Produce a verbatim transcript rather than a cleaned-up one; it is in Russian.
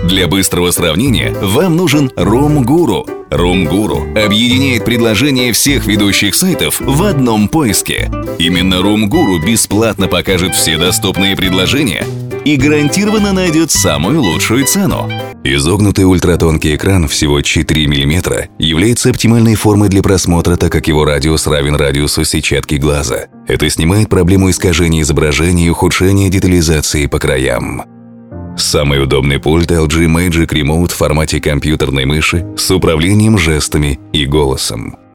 Для быстрого сравнения вам нужен RoomGuru. RoomGuru объединяет предложения всех ведущих сайтов в одном поиске. Именно RoomGuru бесплатно покажет все доступные предложения и гарантированно найдет самую лучшую цену. Изогнутый ультратонкий экран всего четыре миллиметра является оптимальной формой для просмотра, так как его радиус равен радиусу сетчатки глаза. Это снимает проблему искажения изображения и ухудшения детализации по краям. Самый удобный пульт эл джи Magic Remote в формате компьютерной мыши с управлением жестами и голосом.